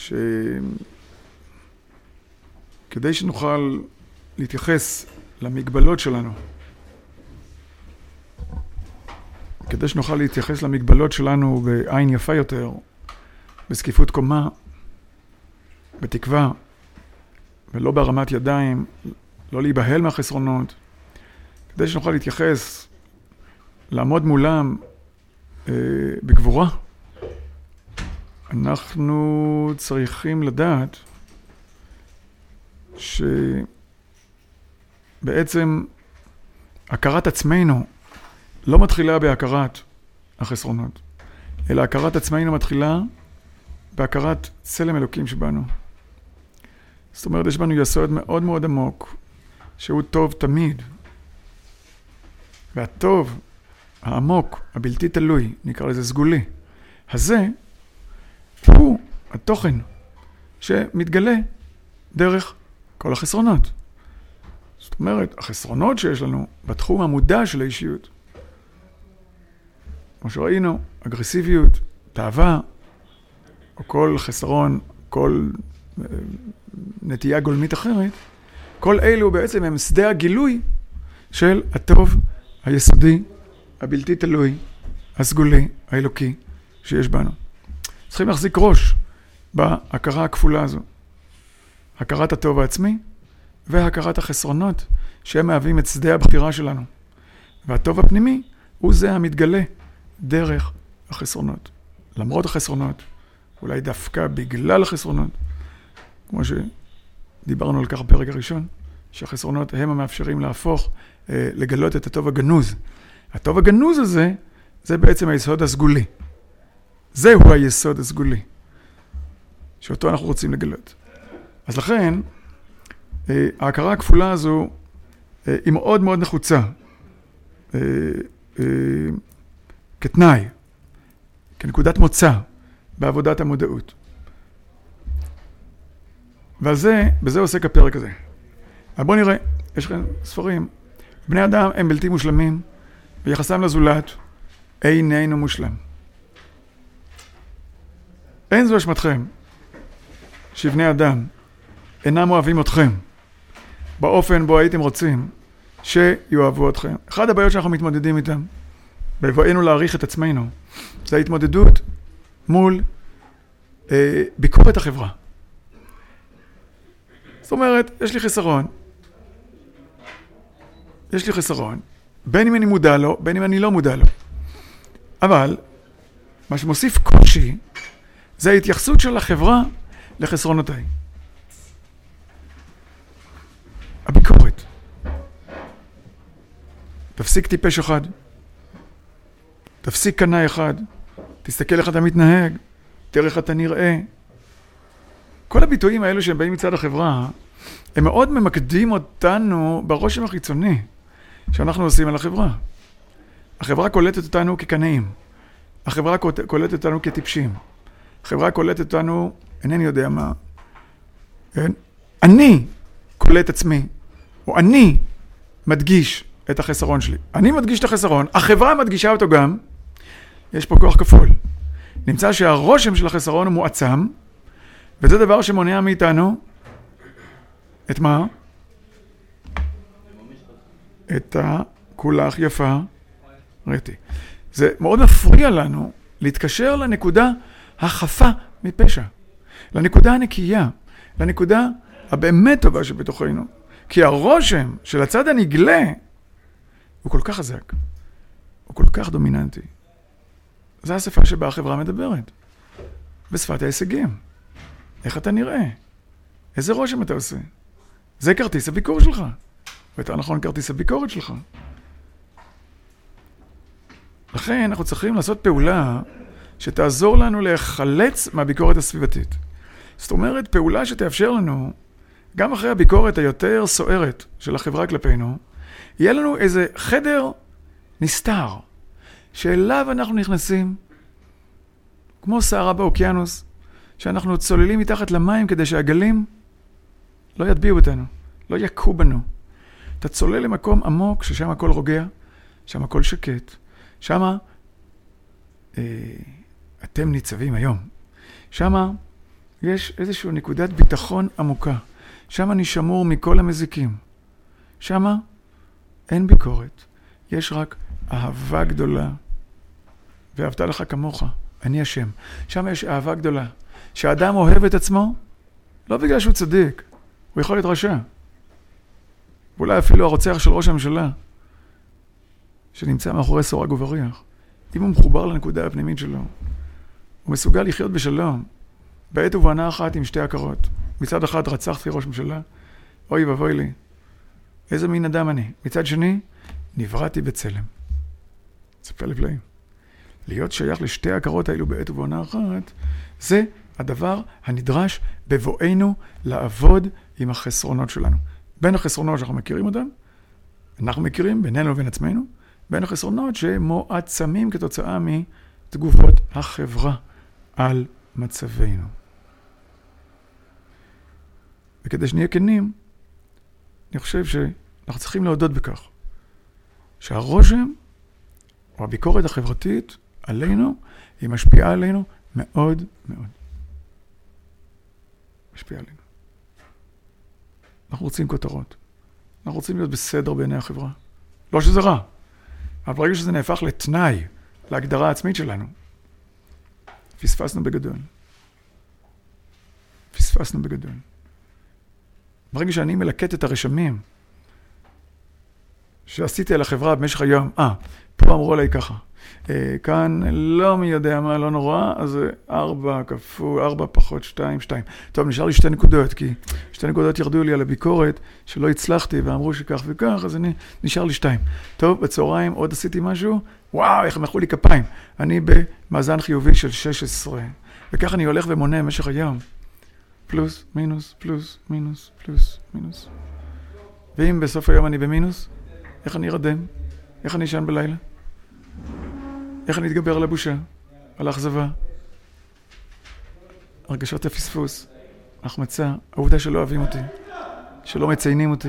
כדי שנוכל להתייחס למגבלות שלנו, בעין יפה יותר, בסקיפות קומה, בתקווה, ולא בהרמת ידיים, לא להיבהל מהחסרונות, כדי שנוכל להתייחס, לעמוד מולם בגבורה, אנחנו צריכים לדעת שבעצם הכרת עצמנו לא מתחילה בהכרת החסרונות, אלא הכרת עצמנו מתחילה בהכרת צלם אלוקים שבנו. זאת אומרת, יש בנו יסוד מאוד מאוד עמוק, שהוא טוב תמיד. והטוב, העמוק, הבלתי תלוי, נקרא לזה סגולי, הזה הוא התוכן שמתגלה דרך כל החסרונות. זאת אומרת, החסרונות שיש לנו בתחום המודע של האישיות, כמו שראינו, אגרסיביות, תאווה, או כל חסרון, כל נטייה גולמית אחרת, כל אלו בעצם הם שדה הגילוי של הטוב, היסודי, הבלתי תלוי, הסגולי, האלוקי שיש בנו. צריכים להחזיק ראש בהכרה הכפולה הזו. הכרת הטוב העצמי והכרת החסרונות שהם מהווים את שדה הבחירה שלנו. והטוב הפנימי הוא זה המתגלה דרך החסרונות. למרות החסרונות, אולי דווקא בגלל החסרונות, כמו שדיברנו על כך בפרק הראשון, שהחסרונות הם המאפשרים להפוך, לגלות את הטוב הגנוז. הטוב הגנוז הזה, זה בעצם היסוד הסגולי. זהו היסוד הסגולי, שאותו אנחנו רוצים לגלות. אז לכן, ההכרה הכפולה הזו היא מאוד מאוד נחוצה, כתנאי, כנקודת מוצא בעבודת המודעות. בזה עוסק הפרק הזה. אבל בואו נראה, יש לכם ספרים. בני אדם הם בלתי מושלמים, ביחסם לזולת איננו מושלם. אין זו אשמתכם שבני אדם אינם אוהבים אתכם באופן בו הייתם רוצים שיאהבו אתכם. אחד הבעיות שאנחנו מתמודדים איתם, בבואנו להעריך את עצמנו, זה ההתמודדות מול ביקורת החברה. זאת אומרת, יש לי חסרון, בין אם אני מודע לו, בין אם אני לא מודע לו. אבל מה שמוסיף קושי זה ההתייחסות של החברה לחסרונותיי. הביקורת. תפסיק טיפש אחד. תפסיק קנאי אחד. תסתכל איך אתה מתנהג. תראה איך אתה נראה. כל הביטויים האלו שהם באים מצד החברה, הם מאוד ממקדים אותנו ברושם החיצוני שאנחנו עושים על החברה. החברה קולטת אותנו כקנאים. החברה קולטת אותנו כטיפשים. החברה קולטת אותנו, אינני יודע מה. אני קולט עצמי, או אני מדגיש את החסרון שלי. אני מדגיש את החסרון, החברה מדגישה אותו גם. יש פה כוח כפול. נמצא שהרושם של החסרון הוא מועצם, וזה דבר שמונע מאיתנו את מה? את הכולך יפה ראיתי. זה מאוד מפריע לנו להתקשר לנקודה החפה מפשע, לנקודה הנקייה, לנקודה הבאמת טובה שבתוכנו. כי הרושם של הצד הנגלה הוא כל כך חזק, הוא כל כך דומיננטי. זו השפה שבה החברה מדברת, בשפת ההישגים. איך אתה נראה? איזה רושם אתה עושה? זה כרטיס הביקור שלך. ויותר נכון, כרטיס הביקורת שלך. לכן אנחנו צריכים לעשות פעולה שתעזור לנו להיחלץ מהביקורת הסביבתית. זאת אומרת, פעולה שתאפשר לנו, גם אחרי הביקורת היותר סוערת של החברה כלפינו, יהיה לנו איזה חדר נסתר, שאליו אנחנו נכנסים, כמו סערה באוקיינוס, שאנחנו צוללים מתחת למים כדי שהגלים לא יטביעו אותנו, לא יכו בנו. אתה צולל למקום עמוק ששם הכל רוגע, שם הכל שקט, שם אתם ניצבים היום. שם יש איזושהי נקודת ביטחון עמוקה. שם אני שמור מכל המזיקים. שם אין ביקורת. יש רק אהבה גדולה. ואהבת לך כמוך, אני השם. שם יש אהבה גדולה. שהאדם אוהב את עצמו, לא בגלל שהוא צדיק. הוא יכול להיות רשע. ואולי אפילו הרוצח של ראש הממשלה, שנמצא מאחורי סורג ובריח. אם הוא מחובר לנקודה הפנימית שלו, הוא מסוגל לחיות בשלום, בעת ובעונה אחת עם שתי הכרות. מצד אחד רצחתי ראש ממשלה, אוי ובוי לי, איזה מין אדם אני. מצד שני, נבראתי בצלם. ספר לפלאים. להיות שייך לשתי הכרות האלו בעת ובעונה אחת, זה הדבר הנדרש בבואנו לעבוד עם החסרונות שלנו. בין החסרונות שאנחנו מכירים אותם, אנחנו מכירים בינינו לבין עצמנו, בין החסרונות שמועצמים כתוצאה מתגובות החברה על מצבנו. וכדי שנהיה כנים, אני חושב שאנחנו צריכים להודות בכך, שהרושם או הביקורת החברתית עלינו, היא משפיעה עלינו מאוד מאוד. משפיעה עלינו. אנחנו רוצים כותרות. אנחנו רוצים להיות בסדר בעיני החברה. לא שזה רע. אבל ברגע שזה נהפך לתנאי, להגדרה העצמית שלנו, פספסנו בגדול. פספסנו בגדול. ברגע שאני מלקט את הרשמים שעשיתי על החברה במשך היום, פה אמרו עליי ככה. כאן לא מי יודע מה, לא נורא, אז 4 כפול, 4 פחות 2, 2. טוב, נשאר לי 2 נקודות, כי 2 נקודות ירדו לי על הביקורת שלא הצלחתי ואמרו שכך וכך, אז נשאר לי 2. טוב, בצהריים עוד עשיתי משהו, וואו, איך מחאו לי כפיים. אני במאזן חיובי של 16, וכך אני הולך ומונה במשך היום. פלוס, מינוס, פלוס, מינוס, פלוס, מינוס. ואם בסוף היום אני במינוס, איך אני ארדם? איך אני אשן בלילה? איך אני אתגבר על הבושה? על האכזבה? הרגשות הפספוס, החמצה, העובדה שלא אוהבים אותי, שלא מציינים אותי.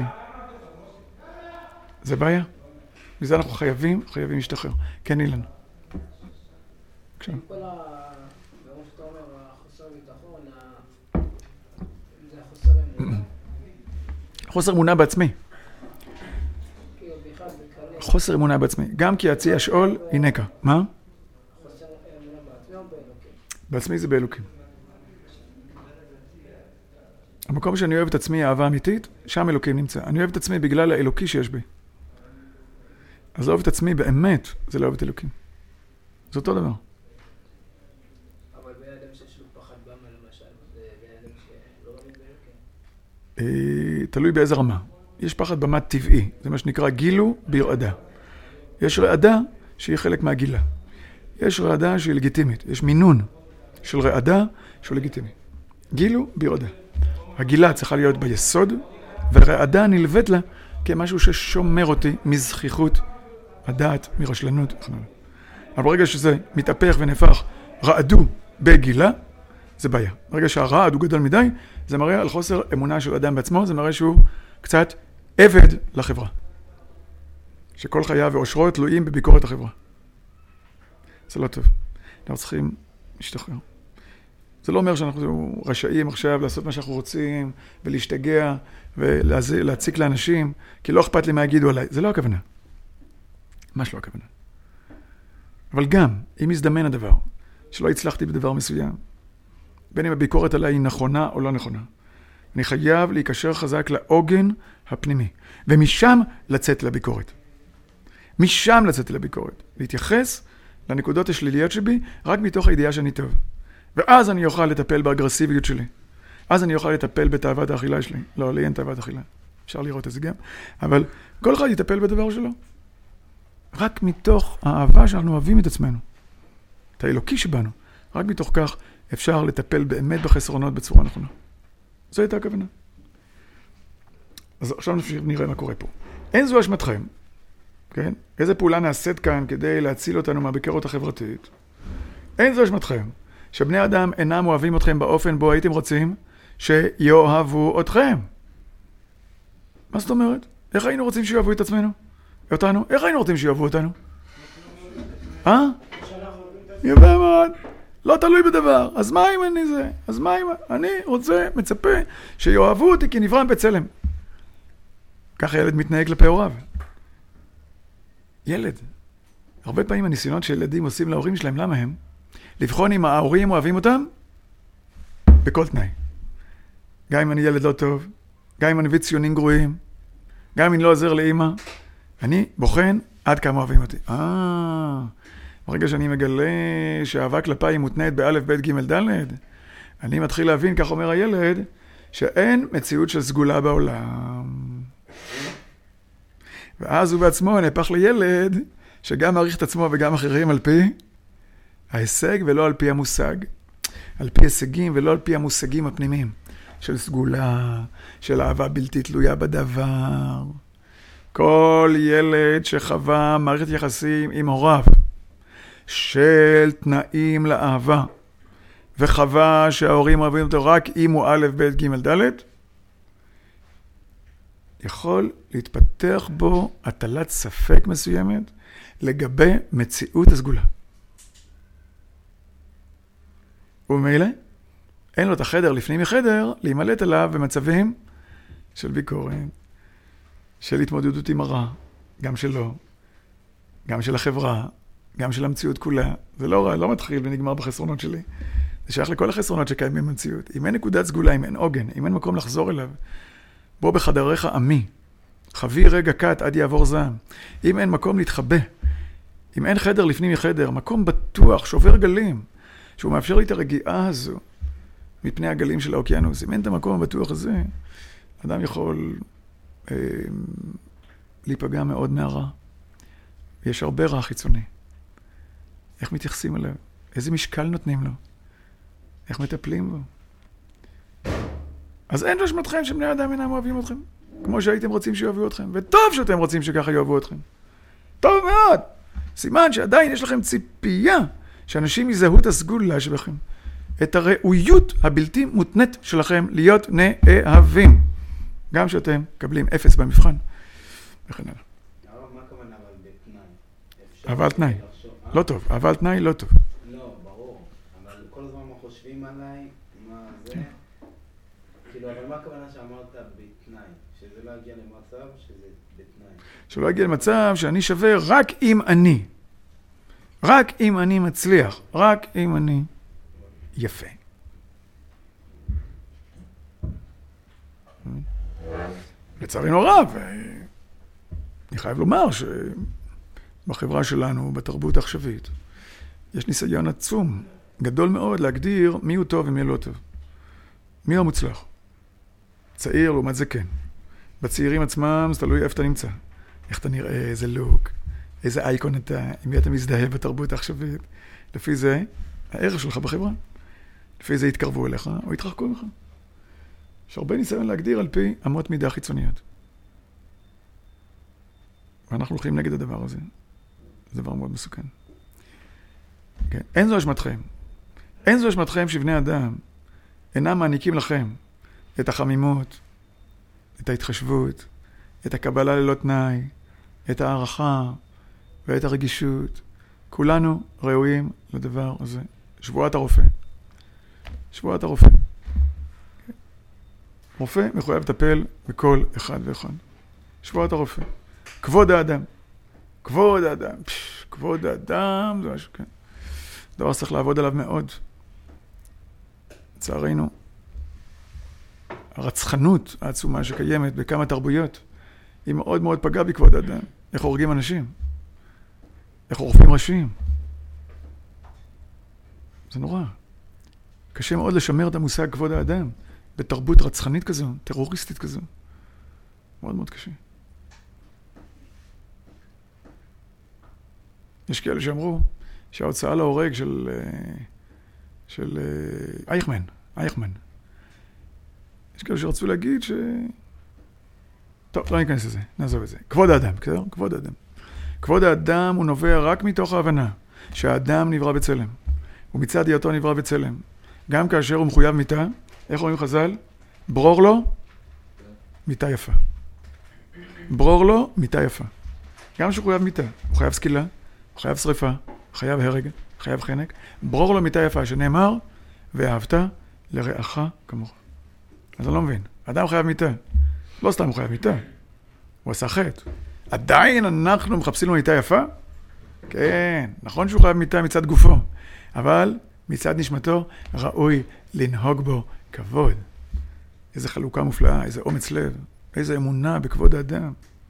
זה בעיה. מזה אנחנו חייבים להשתחרר. כן, אילן. בבקשה. כל ברור שאתה אומר, החוסר ביטחון, זה החוסר אמונה. חוסר אמונה בעצמי. כאילו, בכלל, בקלה. חוסר אמונה בעצמי. גם כי יציע שאול, הינקה. מה? חוסר אמונה בעצמי או באלוקים? בעצמי זה באלוקים. המקום שאני אוהב את עצמי, האהבה אמיתית, שם אלוקים נמצא. אני אוהב את עצמי בגלל האלוקי שיש בי. אז לאהוב את עצמי באמת, זה לאהוב את אלוקים. זה אותו דבר. אבל בן אדם שיש לו פחד במה למשל, זה בן אדם שלא מאמין באלוקים. תלוי באיזה רמה. יש פחד במה טבעי, זה מה שנקרא גילו ברעדה. יש רעדה שהיא חלק מהגילה. יש רעדה שהיא לגיטימית. יש מינון של רעדה שהוא לגיטימי. גילו ברעדה. הגילה צריכה להיות ביסוד, והרעדה נלווית לה כמשהו ששומר אותי מזכיחות, הדעת, מרשלנות. אבל ברגע שזה מתהפך ונהפך רעדו בגילה, זה בעיה. ברגע שהרעד הוא גדול מדי, זה מראה על חוסר אמונה של אדם בעצמו, זה מראה שהוא קצת עבד לחברה. שכל חייו ואושרו תלויים בביקורת החברה. זה לא טוב. אנחנו צריכים להשתחרר. זה לא אומר שאנחנו רשאים עכשיו לעשות מה שאנחנו רוצים, ולהשתגע, ולהציק לאנשים, כי לא אכפת לי מה יגידו עליי. זה לא הכוונה. ממש לא הכוונה. אבל גם, אם יזדמן הדבר, שלא הצלחתי בדבר מסוים, בין אם הביקורת עליי היא נכונה או לא נכונה, אני חייב להיקשר חזק לעוגן הפנימי, ומשם לצאת לביקורת. משם לצאת לביקורת. להתייחס לנקודות השליליות שבי, רק מתוך הידיעה שאני טוב. ואז אני אוכל לטפל באגרסיביות שלי. אז אני אוכל לטפל בתאוות האכילה שלי. לא, לי אין תאוות אכילה. אפשר לראות את זה גם. אבל כל אחד יטפל בדבר שלו. רק מתוך האהבה שאנחנו אוהבים את עצמנו. את האלוקי שבנו. רק מתוך כך אפשר לטפל באמת בחסרונות בצורה נכונה. זו הייתה הכוונה. אז עכשיו נראה מה קורה פה. אין זו אשמתכם. כן? איזה פעולה נעשית כאן כדי להציל אותנו מהביקורת החברתית? אין זו אשמתכם. שבני אדם אינם אוהבים אתכם באופן בו הייתם רוצים שיאהבו אתכם. מה זאת אומרת? איך היינו רוצים שיאהבו את עצמנו? אותנו? איך היינו רוצים שיאהבו אותנו? יפה מאוד. לא תלוי בדבר. אז מה אם אני זה? אז מה אם אני רוצה, מצפה, שיאהבו אותי כי נברא בצלם. ככה ילד מתנהג כלפי הוריו. ילד. הרבה פעמים הניסיונות שילדים עושים להורים שלהם, למה הם? לבחון אם ההורים אוהבים אותם בכל תנאי. גם אם אני ילד לא טוב, גם אם אני מביא ציונים גרועים, גם אם אני לא עוזר לאמא, אני בוחן עד כמה אוהבים אותי. ברגע שאני מגלה שהאהבה כלפיי היא מותנית באלף, בית, ג', ד', אני מתחיל להבין, כך אומר הילד, שאין מציאות של סגולה בעולם. ואז הוא בעצמו נהפך לילד שגם מעריך את עצמו וגם אחרים על פי ההישג ולא על פי המושג. על פי הישגים ולא על פי המושגים הפנימיים. של סגולה, של אהבה בלתי תלויה בדבר. כל ילד שחווה מערכת יחסים עם הוריו של תנאים לאהבה, וחווה שההורים אוהבים אותו רק אם הוא א', ב', ג', ד', יכול להתפתח בו הטלת ספק מסוימת לגבי מציאות הסגולה. וממילא, אין לו את החדר לפנים מחדר להימלט עליו במצבים של ביקורת, של התמודדות עם הרע, גם שלו, גם של החברה, גם של המציאות כולה. זה לא מתחיל ונגמר בחסרונות שלי. זה שייך לכל החסרונות שקיימים במציאות. אם אין נקודת סגולה, אם אין עוגן, אם אין מקום לחזור אליו, בוא בחדריך עמי, חבי רגע קט עד יעבור זעם. אם אין מקום להתחבא, אם אין חדר לפנים מחדר, מקום בטוח, שובר גלים, שהוא מאפשר לי את הרגיעה הזו, מפני הגלים של האוקיינוס. אם אין את המקום הבטוח הזה, אדם יכול להיפגע מאוד מהרע. יש הרבה רע חיצוני. איך מתייחסים אליו? איזה משקל נותנים לו? איך מטפלים בו? אז אין באשמתכם שבני אדם אינם אוהבים אתכם, כמו שהייתם רוצים שיאהבו אתכם, וטוב שאתם רוצים שככה יאהבו אתכם. טוב מאוד! סימן שעדיין יש לכם ציפייה שאנשים יזהו את הסגולה שבכם. את הראויות הבלתי מותנית שלכם להיות נאהבים. גם שאתם קבלים 0 במבחן. וכן הלאה. מה הכוונה אבל בתנאי? אבל תנאי. לא טוב. אבל תנאי לא טוב. לא, ברור. אבל כל הזמן חושבים עליי, מה זה? כאילו, אבל מה הכוונה שאמרת בתנאי? שזה לא יגיע למצב שזה בתנאי. שלא יגיע למצב שאני שווה רק אם אני. רק אם אני מצליח. רק אם אני יפה. לצערנו הרב, אני חייב לומר שבחברה שלנו, בתרבות העכשווית, יש ניסיון עצום, גדול מאוד, להגדיר מי הוא טוב ומי לא טוב. מי הוא מוצלח? צעיר לעומת זקן. בצעירים עצמם זה תלוי איפה אתה נמצא. איך אתה נראה, איזה לוק, איזה אייקון אתה, עם מי אתה מזדהה בתרבות העכשווית. לפי זה, הערך שלך בחברה. לפי זה יתקרבו אליך או יתרחקו ממך. יש הרבה ניסיון להגדיר על פי אמות מידה חיצוניות. ואנחנו הולכים נגד הדבר הזה. זה דבר מאוד מסוכן. כן. אין זו אשמתכם. אין זו אשמתכם שבני אדם אינם מעניקים לכם את החמימות, את ההתחשבות, את הקבלה ללא תנאי, את הערכה ואת הרגישות. כולנו ראויים לדבר הזה. שבועת הרופא. שבועת הרופא. רופא מחויב לטפל בכל אחד ואחד. שבועת הרופא. כבוד האדם. כבוד האדם. כבוד האדם, זה משהו, כן. דבר שצריך לעבוד עליו מאוד. לצערנו, הרצחנות העצומה שקיימת בכמה תרבויות, היא מאוד מאוד פגעה בכבוד האדם. איך הורגים אנשים? איך עורפים ראשים? זה נורא. קשה מאוד לשמר את המושג כבוד האדם בתרבות רצחנית כזו, טרוריסטית כזו. מאוד מאוד קשה. יש כאלה שאמרו שההוצאה להורג של אייכמן. יש כאלה שרצו להגיד טוב, לא ניכנס לזה, נעזוב את זה. כבוד האדם, בסדר? כבוד האדם. כבוד האדם הוא נובע רק מתוך ההבנה שהאדם נברא בצלם. ומצד היותו נברא בצלם. גם כאשר הוא מחויב מיתה, איך אומרים חז"ל? ברור לו, מיתה יפה. ברור לו, מיתה יפה. גם שהוא חויב מיתה, הוא חייב סקילה, הוא חייב שריפה, הוא חייב הרג. חייב חנק, ברור לו מיטה יפה, שנאמר, ואהבת לרעך כמוך. אז אני לא מבין. אדם חייב מיטה. לא סתם הוא חייב מיטה. הוא עשה חטא. עדיין אנחנו מחפשים לו מיטה יפה? כן, נכון שהוא חייב מיטה מצד גופו, אבל מצד נשמתו ראוי לנהוג בו כבוד. איזה חלוקה מופלאה, איזה אומץ לב, איזה אמונה בכבוד האדם.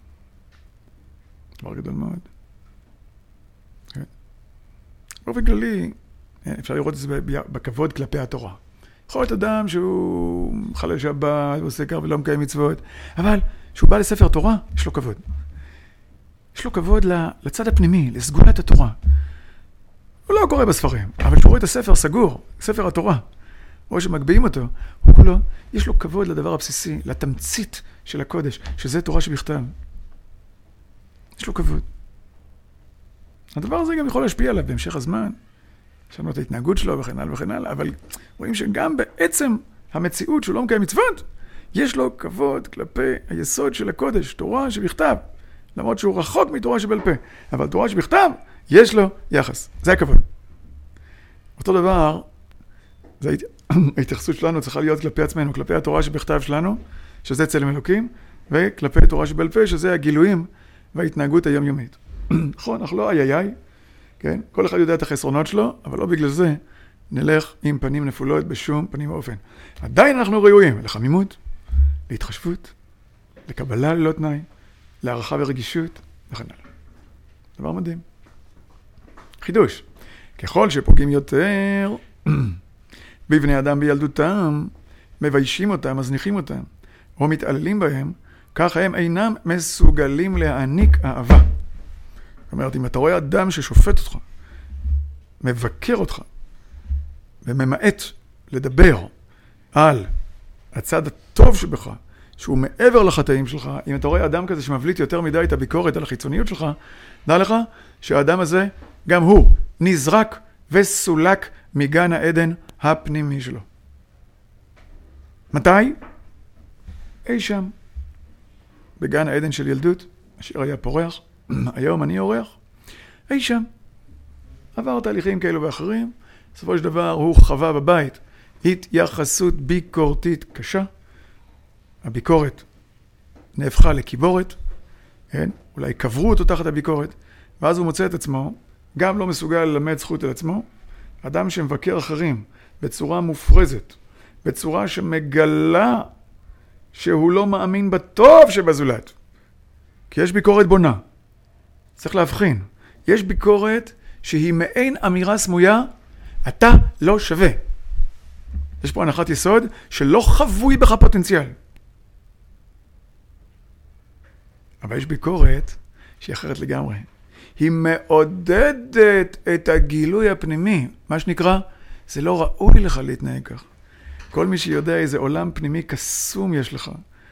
דבר גדול מאוד. כן. באופן כללי, אפשר לראות את זה בכבוד כלפי התורה. יכול להיות אדם שהוא חלל שבת, עושה כך ולא מקיים מצוות, אבל כשהוא בא לספר תורה, יש לו כבוד. יש לו כבוד לצד הפנימי, לסגולת התורה. הוא לא קורא בספרים, אבל כשהוא רואה את הספר סגור, ספר התורה, או שמגביעים אותו, הוא כולו, יש לו כבוד לדבר הבסיסי, לתמצית של הקודש, שזה תורה שבכתב. יש לו כבוד. הדבר הזה גם יכול להשפיע עליו בהמשך הזמן, שמנו את ההתנהגות שלו וכן הלאה וכן הלאה, אבל רואים שגם בעצם המציאות שהוא לא מקיים מצוות, יש לו כבוד כלפי היסוד של הקודש, תורה שבכתב, למרות שהוא רחוק מתורה שבעל פה, אבל תורה שבכתב, יש לו יחס. זה הכבוד. אותו דבר, ההתייחסות שלנו צריכה להיות כלפי עצמנו, כלפי התורה שבכתב שלנו, שזה צלם אלוקים, וכלפי תורה שבעל פה, שזה הגילויים וההתנהגות היומיומית. נכון, אנחנו לא איי, כן? כל אחד יודע את החסרונות שלו, אבל לא בגלל זה נלך עם פנים נפולות בשום פנים ואופן. עדיין אנחנו ראויים לחמימות, להתחשבות, לקבלה ללא תנאי, להערכה ורגישות, וכן הלאה. דבר מדהים. חידוש. ככל שפוגעים יותר בבני אדם בילדותם, מביישים אותם, מזניחים אותם, או מתעללים בהם, כך הם אינם מסוגלים להעניק אהבה. זאת אומרת, אם אתה רואה אדם ששופט אותך, מבקר אותך, וממעט לדבר על הצד הטוב שבך, שהוא מעבר לחטאים שלך, אם אתה רואה אדם כזה שמבליט יותר מדי את הביקורת על החיצוניות שלך, דע לך שהאדם הזה, גם הוא, נזרק וסולק מגן העדן הפנימי שלו. מתי? אי שם. בגן העדן של ילדות, אשר היה פורח, היום אני אורח, אי שם. עבר תהליכים כאלו ואחרים, בסופו של דבר הוא חווה בבית התייחסות ביקורתית קשה, הביקורת נהפכה לקיבורת, כן? אולי קברו אותו תחת הביקורת, ואז הוא מוצא את עצמו, גם לא מסוגל ללמד זכות על עצמו, אדם שמבקר אחרים בצורה מופרזת, בצורה שמגלה שהוא לא מאמין בטוב שבזולת. כי יש ביקורת בונה. צריך להבחין. יש ביקורת שהיא מעין אמירה סמויה, אתה לא שווה. יש פה הנחת יסוד שלא חבוי בך פוטנציאל. אבל יש ביקורת שהיא אחרת לגמרי. היא מעודדת את הגילוי הפנימי. מה שנקרא, זה לא ראוי לך להתנהג כך. כל מי שיודע איזה עולם פנימי קסום יש לך.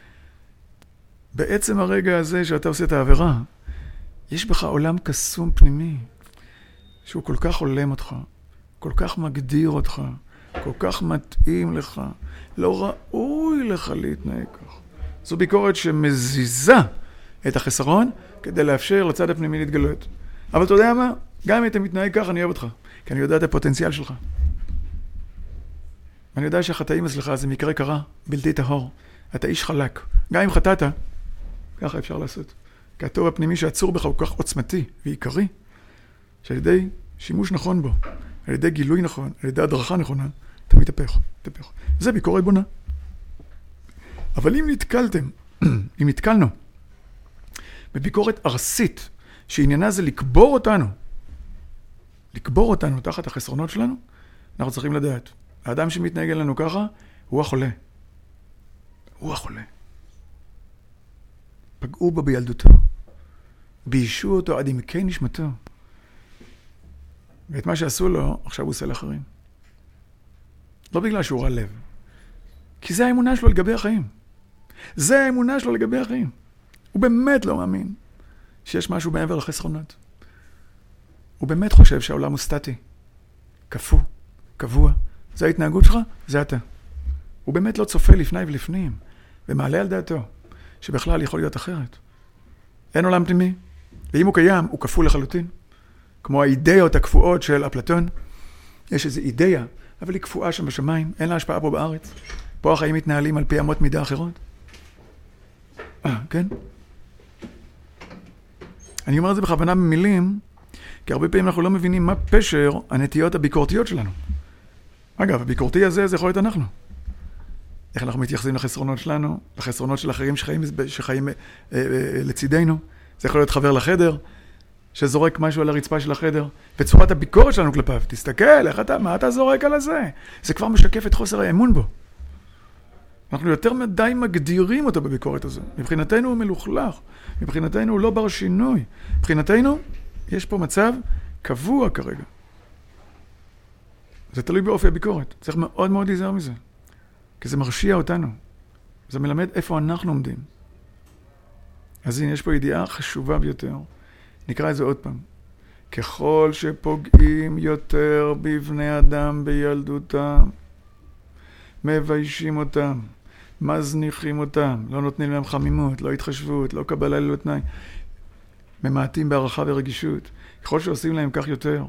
בעצם הרגע הזה שאתה עושה את העבירה, יש בך עולם קסום פנימי, שהוא כל כך עולם אותך, כל כך מגדיר אותך, כל כך מתאים לך, לא ראוי לך להתנהג כך. זו ביקורת שמזיזה את החסרון כדי לאפשר לצד הפנימי להתגלות. אבל אתה יודע מה? גם אם אתה מתנהג כך, אני אוהב אותך, כי אני יודע את הפוטנציאל שלך. ואני יודע שהחטאים אצלך זה מקרה קרה, בלתי טהור. אתה איש חלק. גם אם חטאת, ככה אפשר לעשות. כי הטוב הפנימי שעצור בך הוא כך עוצמתי ועיקרי, שעל ידי שימוש נכון בו, על ידי גילוי נכון, על ידי הדרכה נכונה, אתה מתהפך. זה ביקורת בונה. אבל אם נתקלתם, אם נתקלנו, בביקורת ארסית, שעניינה זה לקבור אותנו תחת החסרונות שלנו, אנחנו צריכים לדעת. האדם שמתנהג אלינו ככה, הוא החולה. הוא החולה. פגעו בו בילדותו. ביישו אותו עד עמקי נשמתו. ואת מה שעשו לו, עכשיו הוא עושה לאחרים. לא בגלל שהוא רע לב. כי זה האמונה שלו לגבי החיים. זה האמונה שלו לגבי החיים. הוא באמת לא מאמין שיש משהו מעבר לחסרונות. הוא באמת חושב שהעולם הוא סטטי. קפוא, קבוע. זה ההתנהגות שלך, זה אתה. הוא באמת לא צופה לפני ולפנים, ומעלה על דעתו, שבכלל יכול להיות אחרת. אין עולם פנימי, ואם הוא קיים, הוא כפול לחלוטין. כמו האידאות הקפואות של אפלטון. יש איזו אידאה, אבל היא קפואה שם בשמיים, אין לה השפעה פה בארץ. פה החיים מתנהלים על פי אמות מידה אחרות. כן? אני אומר את זה בכוונה במילים, כי הרבה פעמים אנחנו לא מבינים מה פשר הנטיות הביקורתיות שלנו. אגב, הביקורתי הזה, זה יכול להיות אנחנו. איך אנחנו מתייחסים לחסרונות שלנו, לחסרונות של אחרים שחיים לצידנו. זה יכול להיות חבר לחדר, שזורק משהו על הרצפה של החדר, בצורת הביקורת שלנו כלפיו. תסתכל, מה אתה זורק על הזה? זה כבר משקף את חוסר האמון בו. אנחנו יותר מדי מגדירים אותו בביקורת הזו. מבחינתנו הוא מלוכלך, מבחינתנו הוא לא בר שינוי. מבחינתנו יש פה מצב קבוע כרגע. זה תלוי באופי הביקורת. צריך מאוד מאוד להיזהר מזה. כי זה מרשיע אותנו. זה מלמד איפה אנחנו עומדים. אז הנה, יש פה ידיעה חשובה ביותר. נקרא את זה עוד פעם. ככל שפוגעים יותר בבני אדם בילדותם, מביישים אותם, מזניחים אותם, לא נותנים להם חמימות, לא התחשבות, לא קבלה ללא תנאי, ממעטים בערכה ורגישות. ככל שעושים להם כך יותר,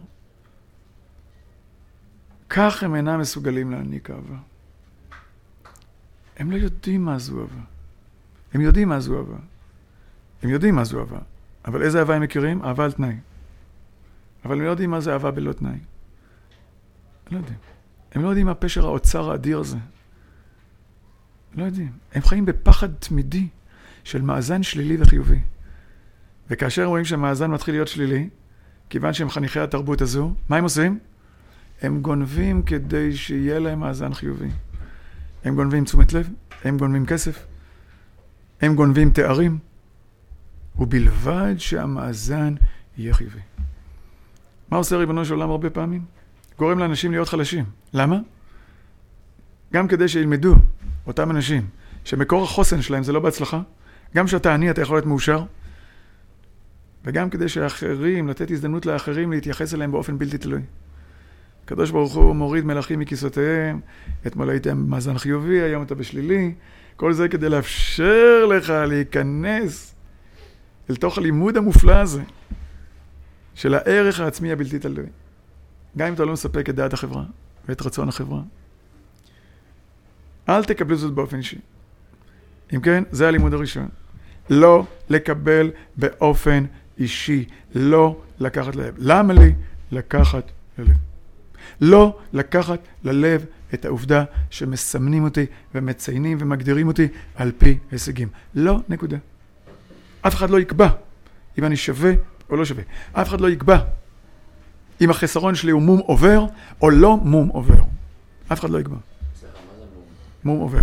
כך הם אינם מסוגלים להעניק אהבה. הם לא יודעים מה זו אהבה. הם יודעים מה זו אהבה. הם יודעים מה זו אהבה. אבל איזה אהבה הם מכירים? אהבה על תנאי. אבל הם לא יודעים מה זה אהבה בלא תנאי. לא יודעים. הם לא יודעים מה פשר האוצר האדיר הזה. לא יודעים. הם חיים בפחד תמידי של מאזן שלילי וחיובי. וכאשר הם רואים שהמאזן מתחיל להיות שלילי, כיוון שהם חניכי התרבות הזו, מה הם עושים? הם גונבים כדי שיהיה להם מאזן חיובי. הם גונבים תשומת לב, הם גונבים כסף, הם גונבים תארים, ובלבד שהמאזן יהיה חיובי. מה עושה ריבונו של עולם הרבה פעמים? גורם לאנשים להיות חלשים. למה? גם כדי שילמדו אותם אנשים שמקור החוסן שלהם זה לא בהצלחה, גם שאתה עני אתה יכול להיות מאושר, וגם כדי שאחרים, לתת הזדמנות לאחרים להתייחס אליהם באופן בלתי תלוי. הקדוש ברוך הוא מוריד מלאכים מכיסותיהם, אתמול הייתם במאזן חיובי, היום אתה בשלילי, כל זה כדי לאפשר לך להיכנס אל תוך הלימוד המופלא הזה של הערך העצמי הבלתי תלוי. גם אם אתה לא מספק את דעת החברה ואת רצון החברה. אל תקבלו זאת באופן אישי. אם כן, זה הלימוד הראשון. לא לקבל באופן אישי, לא לקחת ללב. למה לי לקחת ללב? לא לקחת ללב את העובדה שמסמנים אותי ומציינים ומגדירים אותי על פי הישגים. לא, נקודה. אף אחד לא יקבע אם אני שווה או לא שווה. אף אחד לא יקבע אם החסרון שלי הוא מום עובר או לא מום עובר. אף אחד לא יקבע. סליחה, מה זה מום? מום עובר.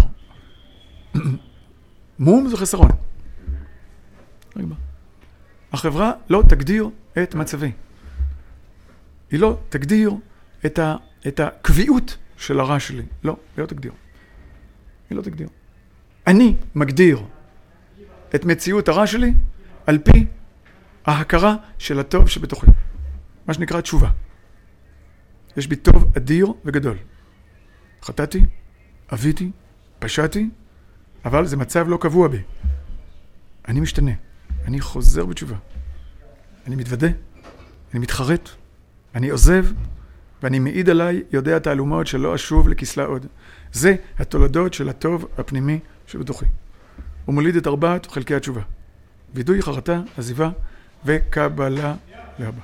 מום זה חסרון. לא יקבע. החברה לא תגדיר את מצבי. היא לא תגדיר את הקביעות של הרע שלי. לא, היא לא תגדיר. היא לא תגדיר. אני מגדיר את מציאות הרע שלי על פי ההכרה של הטוב שבתוכי. מה שנקרא תשובה. יש בי טוב אדיר וגדול. חטאתי, אביתי, פשעתי, אבל זה מצב לא קבוע בי. אני משתנה. אני חוזר בתשובה. אני מתוודה, אני מתחרט, אני עוזב, ואני מעיד עליי, יודע תעלומות שלא אשוב לכסלה עוד. זה התולדות של הטוב הפנימי שבתוכי. הוא מוליד את ארבעת חלקי התשובה. וידוי, חרטה, עזיבה וקבלה להבא.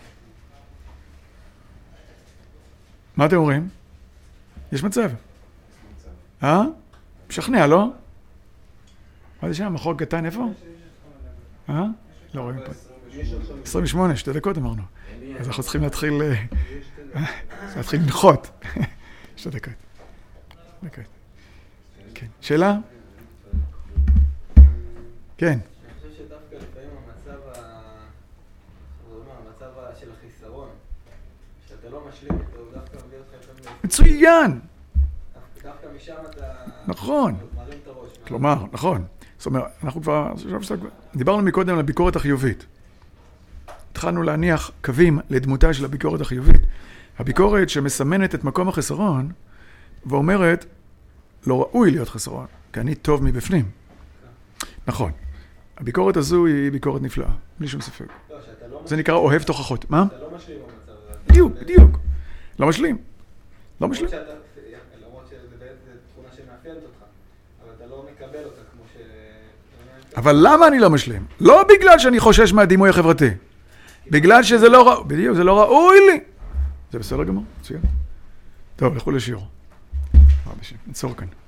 מה אתם אומרים? יש מצב. משכנע, לא? מה זה שם? מחור קטן איפה? לא רואים פה. 28, 2 דקות אמרנו. אז אנחנו צריכים להתחיל לנחות. 2 דקות. כן. שאלה? כן. אני חושב שדווקא לפעמים המצב של החיסרון, שאתה לא משלים אותו, הוא דווקא מביא אותך יותר... מצוין! דווקא משם אתה... נכון. מרים את הראש. כלומר, נכון. זאת אומרת, אנחנו כבר... דיברנו מקודם על הביקורת החיובית. התחלנו להניח קווים לדמותה של הביקורת החיובית. הביקורת שמסמנת את מקום החסרון, ואומרת, לא ראוי להיות חסרון, כי אני טוב מבפנים. נכון. הביקורת הזו היא ביקורת נפלאה, בלי שום ספק. זה נקרא אוהב תוכחות. מה? אתה לא משלים במצב. בדיוק. לא משלים. לא משלים. למרות שזה תכונה שמאפיינת אותך, אבל אתה לא מקבל אותה כמו ש... אבל למה אני לא משלים? לא בגלל שאני חושש מהדימוי החברתי. בגלל שזה לא ראוי. בדיוק, זה לא ראוי לי. זה בסדר גמור, מצוין. טוב, לכו לשיעור. נצור כאן.